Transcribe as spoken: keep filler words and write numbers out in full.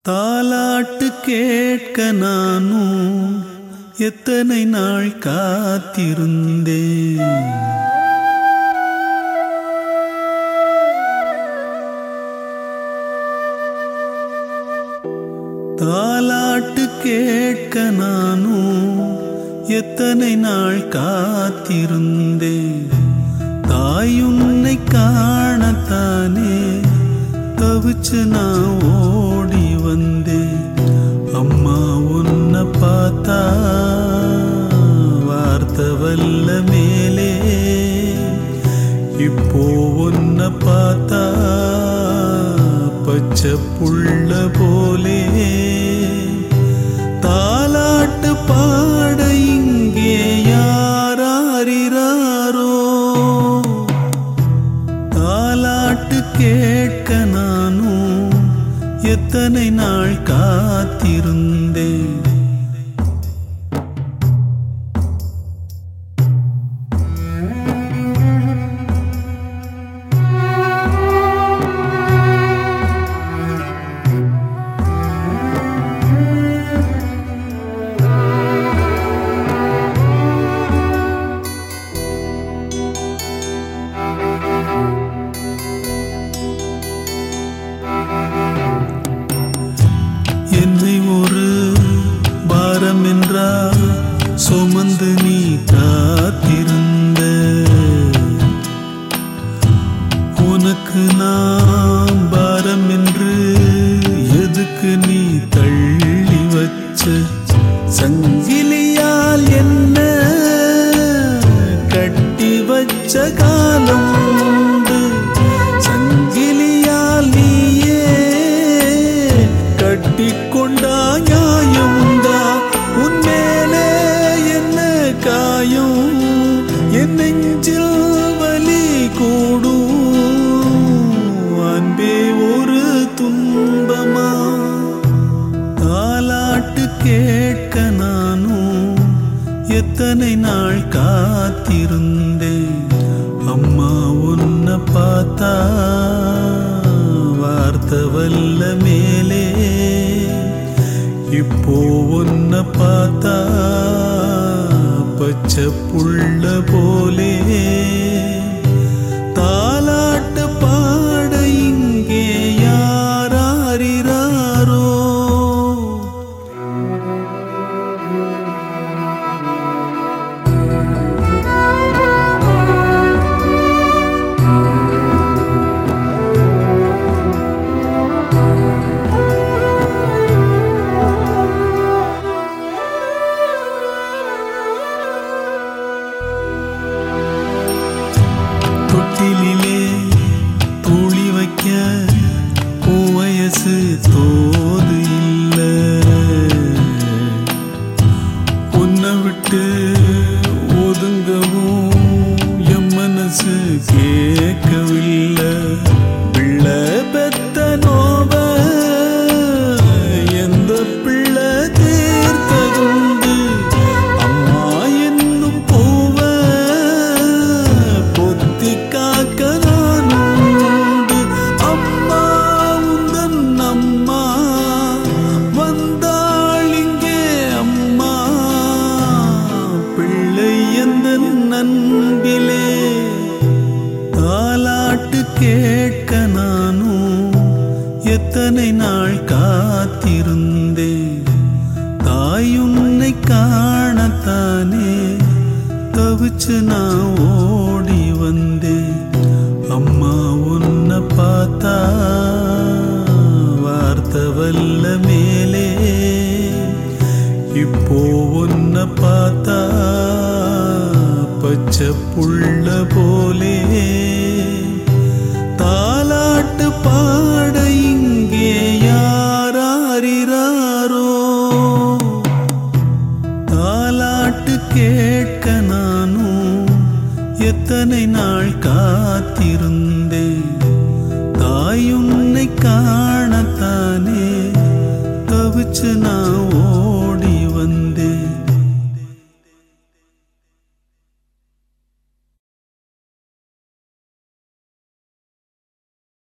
தாலாட்டு கேட்க நானும் எத்தனை நாள் காத்திருந்தேன். தாலாட்டு கேட்க நானும் எத்தனை நாள் காத்திருந்தேன். தாயுன்னை காணத்தானே தவிச்சு நான் ஓடி வந்தேன். அம்மா உன்னை பார்த்தா வார்த்தை வல்ல மேலே, இப்போ உன்னை பார்த்தா பச்சை புள்ள போலே. தாலாட்டு பாட இங்கே யாராரிராரோ, தாலாட்டு கேட்க நானும் எத்தனை நாள் காத்திருந்தேன். என்னை ஒரு பாரம் என்றால் சுமந்து நீ காத்திருந்த, உனக்கு நான் பாரம் என்று எதுக்கு நீ தள்ளி வச்ச? சங்கிலியால் என்ன கட்டி வச்ச காலம் உண்டு, சங்கிலியால் நீயே கட்டிக்கொண்டா நியாயம்தா? உன்மேலே என்ன காயம், என் நெஞ்சில் வலி கூடும், அன்பே ஒரு துன்பமா? தாலாட்டு கேட்க நானும் எத்தனை நாள் காத்திருந்தேன். அம்மா உன்னை பார்த்தா வார்த்தை வல்ல மேலே, இப்போ உன்னை பார்த்தா பச்சை புள்ள போலே. தாலாட்டு பாட இங்கே யாராரிராரோ, தொட்டிலே தூளி வைக்க உன் வயசு தோது இல்ல, உன்னை விட்டு ஒதுங்கவும் என் மனசு கேட்கவில்லை. பிள்ளை பெத்த நோவ எந்த பிள்ளை தீர்த்ததுண்டு, அம்மா என்னும் பூவ பொத்தி காக்க நானுண்டு. அம்மா உந்தன் அம்மா வந்தாள் இங்கே, அம்மா பிள்ளை எந்த நண்பிலே. தாலாட்டு கேட்க நானும் எத்தனை நாள் காத்திருந்தேன். தாயுன்னை காணத்தானே தவிச்சு நான் ஓடி வந்தேன். அம்மா உன்னை பார்த்தா வார்த்தை வல்ல மேலே, இப்போ உன்னை பார்த்தா பச்சை புள்ள போலே. தாலாட்டு பாட இங்கே யாராரிராரோ, தாலாட்டு கேட்க நானும் எத்தனை நாள் காத்திருந்தேன். தாயுன்னை காணத்தானே தவிச்சு நான்